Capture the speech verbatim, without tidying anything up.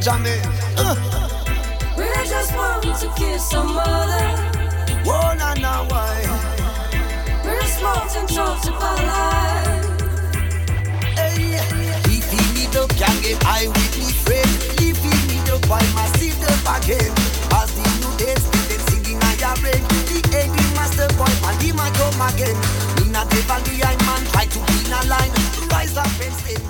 Jamie. Uh. We just want to kiss some mother. Oh, na na, why? We're smart and short to life. Hey, if he need up, can get high with me friend. If he need up, I must sit up again. As the new days, them singing on your brain. The A D master boy, and he might come again. Me not ever behind man, try to be in a line. Rise up and stand.